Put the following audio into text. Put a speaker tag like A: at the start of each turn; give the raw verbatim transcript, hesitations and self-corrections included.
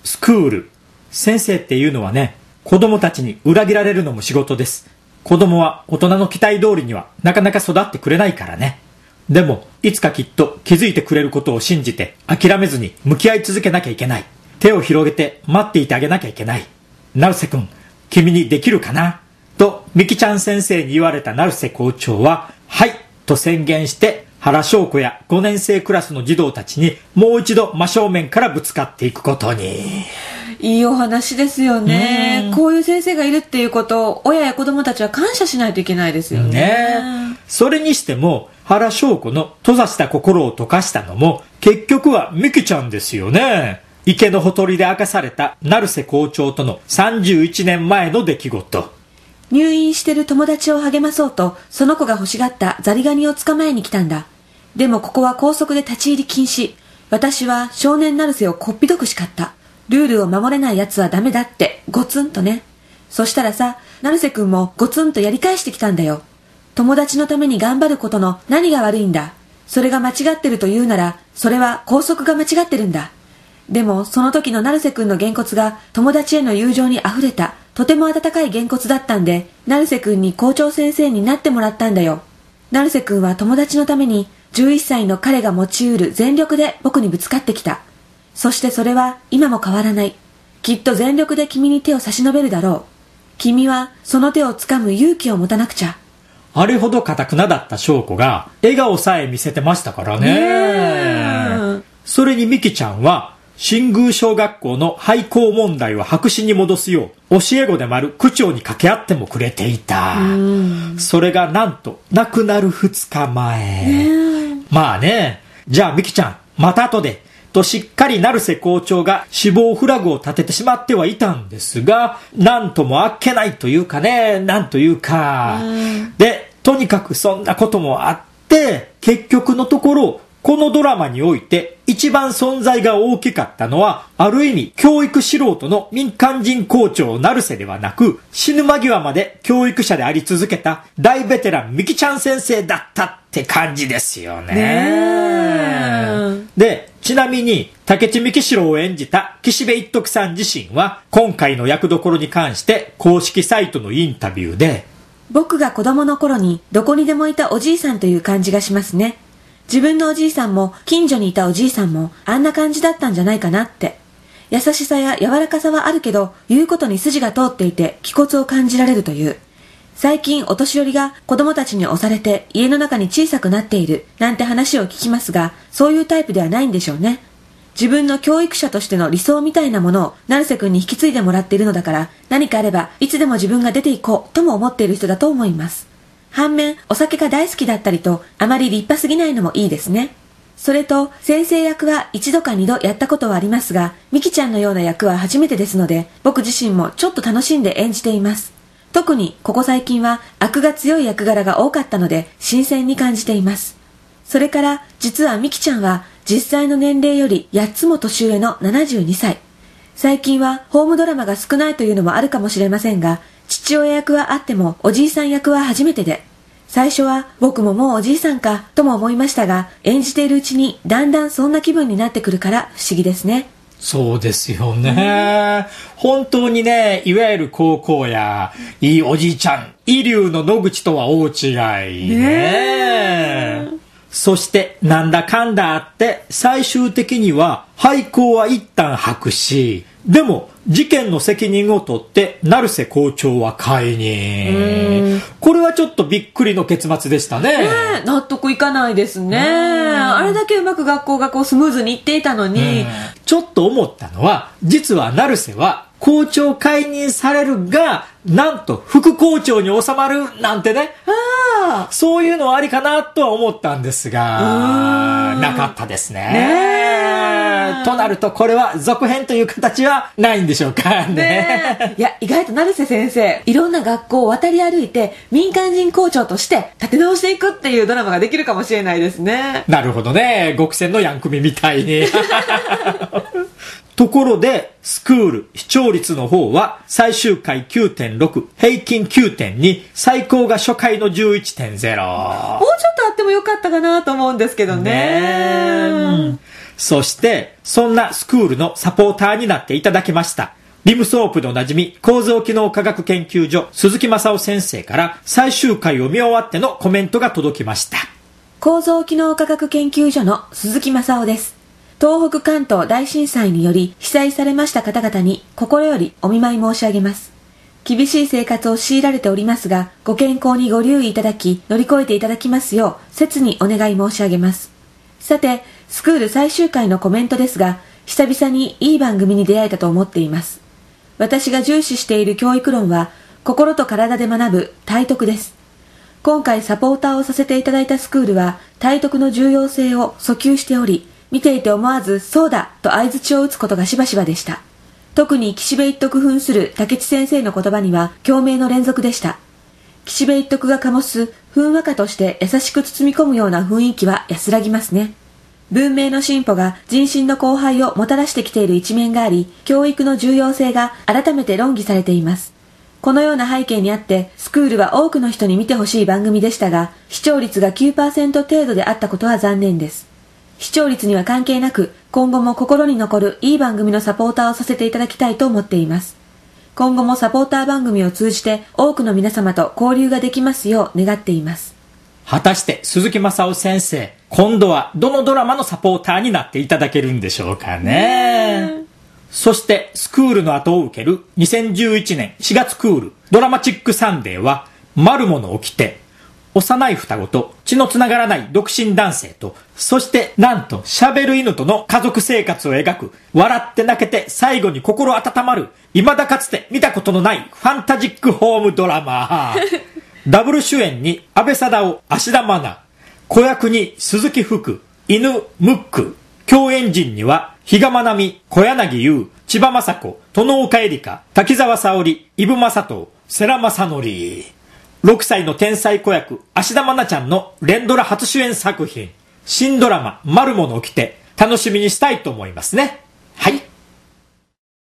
A: スクール。先生っていうのはね、子供たちに裏切られるのも仕事です。子供は大人の期待通りにはなかなか育ってくれないからね。でも、いつかきっと気づいてくれることを信じて諦めずに向き合い続けなきゃいけない。手を広げて待っていてあげなきゃいけない。成瀬くん、君にできるかなと、みきちゃん先生に言われた成瀬校長は、はいと宣言して、原翔子やごねん生クラスの児童たちにもう一度真正面からぶつかっていくことに。
B: いいお話ですよね。こういう先生がいるっていうことを親や子供たちは感謝しないといけないですよ ね,
A: ね。それにしても原翔子の閉ざした心を溶かしたのも結局はみきちゃんですよね。池のほとりで明かされた成瀬校長とのさんじゅういちねんまえの出来事。
B: 入院してる友達を励まそうとその子が欲しがったザリガニを捕まえに来たんだ。でもここは校則で立ち入り禁止。私は少年成瀬をこっぴどく叱った。ルールを守れない奴はダメだってゴツンとね。そしたらさ、成瀬くんもゴツンとやり返してきたんだよ。友達のために頑張ることの何が悪いんだ。それが間違ってると言うならそれは校則が間違ってるんだ。でもその時の成瀬くんのげんこつが友達への友情にあふれたとても温かいげんこつだったんで、成瀬くんに校長先生になってもらったんだよ。成瀬くんは友達のためにじゅういっさいの彼が持ち得る全力で僕にぶつかってきた。そしてそれは今も変わらない。きっと全力で君に手を差し伸べるだろう。君はその手を掴む勇気を持たなくちゃ。
A: あれほど堅くなだった翔子が笑顔さえ見せてましたからね。それにみきちゃんは新宮小学校の廃校問題を白紙に戻すよう教え子でもある区長に掛け合ってもくれていた。それがなんと亡くなるふつかまえ。まあね、じゃあみきちゃんまた後でとしっかり成瀬校長が死亡フラグを立ててしまってはいたんですが、なんともあっけないというかね、なんというか。で、とにかくそんなこともあって、結局のところ、このドラマにおいて一番存在が大きかったのは、ある意味教育素人の民間人校長成瀬ではなく、死ぬ間際まで教育者であり続けた大ベテランみきちゃん先生だったって感じですよね。ねで、ちなみに竹地幹四郎を演じた岸辺一徳さん自身は今回の役どころに関して公式サイトのインタビューで、
B: 僕が子供の頃にどこにでもいたおじいさんという感じがしますね。自分のおじいさんも近所にいたおじいさんもあんな感じだったんじゃないかなって。優しさや柔らかさはあるけど言うことに筋が通っていて気骨を感じられるという。最近お年寄りが子供たちに押されて家の中に小さくなっているなんて話を聞きますが、そういうタイプではないんでしょうね。自分の教育者としての理想みたいなものを成瀬くんに引き継いでもらっているのだから、何かあればいつでも自分が出ていこうとも思っている人だと思います。反面お酒が大好きだったりとあまり立派すぎないのもいいですね。それと先生役は一度か二度やったことはありますが、みきちゃんのような役は初めてですので、僕自身もちょっと楽しんで演じています。特にここ最近は悪が強い役柄が多かったので新鮮に感じています。それから実はみきちゃんは実際の年齢よりやっつも年上のななじゅうにさい。最近はホームドラマが少ないというのもあるかもしれませんが、父親役はあってもおじいさん役は初めてで、最初は僕ももうおじいさんかとも思いましたが、演じているうちにだんだんそんな気分になってくるから不思議ですね。
A: そうですよね。本当にね、いわゆる高校やいいおじいちゃん、イリュウの野口とは大違いね。ねそしてなんだかんだあって最終的には廃校は一旦白紙。でも事件の責任を取って成瀬校長は解任。これはちょっとびっくりの結末でしたね。
B: ねえ、納得いかないですね。あれだけうまく学校がこうスムーズにいっていたのに。
A: ちょっと思ったのは、実は成瀬は校長解任されるがなんと副校長に収まるなんてね、あそういうのはありかなとは思ったんですが、なかったですね。ねとなるとこれは続編という形はないんでしょうか ね, ね
B: いや意外と成瀬先生いろんな学校を渡り歩いて民間人校長として立て直していくっていうドラマができるかもしれないですね。
A: なるほどね、極戦のヤンクミみたいにところでスクール視聴率の方は最終回 きゅうてんろく 平均 きゅうてんに 最高が初回の じゅういちてんゼロ。
B: もうちょっとあってもよかったかなと思うんですけど ね, ね
A: そして、そんなスクールのサポーターになっていただきました。リムソープのおなじみ、構造機能科学研究所、鈴木正夫先生から最終回を見終わってのコメントが届きました。
B: 構造機能科学研究所の鈴木正夫です。東北関東大震災により被災されました方々に心よりお見舞い申し上げます。厳しい生活を強いられておりますが、ご健康にご留意いただき、乗り越えていただきますよう、切にお願い申し上げます。さて、スクール最終回のコメントですが、久々にいい番組に出会えたと思っています。私が重視している教育論は、心と体で学ぶ体徳です。今回サポーターをさせていただいたスクールは、体徳の重要性を訴求しており、見ていて思わず、そうだと相槌を打つことがしばしばでした。特に岸辺一徳扮する竹地先生の言葉には、共鳴の連続でした。岸辺一徳が醸す、ふんわかとして優しく包み込むような雰囲気は安らぎますね。文明の進歩が人心の荒廃をもたらしてきている一面があり、教育の重要性が改めて論議されています。このような背景にあって、スクールは多くの人に見てほしい番組でしたが、視聴率が きゅうパーセント 程度であったことは残念です。視聴率には関係なく、今後も心に残るいい番組のサポーターをさせていただきたいと思っています。今後もサポーター番組を通じて多くの皆様と交流ができますよう願っています。
A: 果たして鈴木正夫先生、今度はどのドラマのサポーターになっていただけるんでしょうかね。そしてスクールの後を受けるにせんじゅういちねんしがつクールドラマチックサンデーは、マルモの起きて、幼い双子と血のつながらない独身男性と、そしてなんと喋る犬との家族生活を描く、笑って泣けて最後に心温まる、未だかつて見たことのないファンタジックホームドラマ。ダブル主演に安倍貞夫、芦田愛菜、子役に鈴木福、犬ムック、共演陣には比嘉愛未、小柳優、千葉真子、殿岡恵梨香、滝沢沙織、伊武雅人、世良正則。ろくさいの天才子役、芦田愛菜ちゃんの連ドラ初主演作品、新ドラマ、マルモの起きて、楽しみにしたいと思いますね。はい。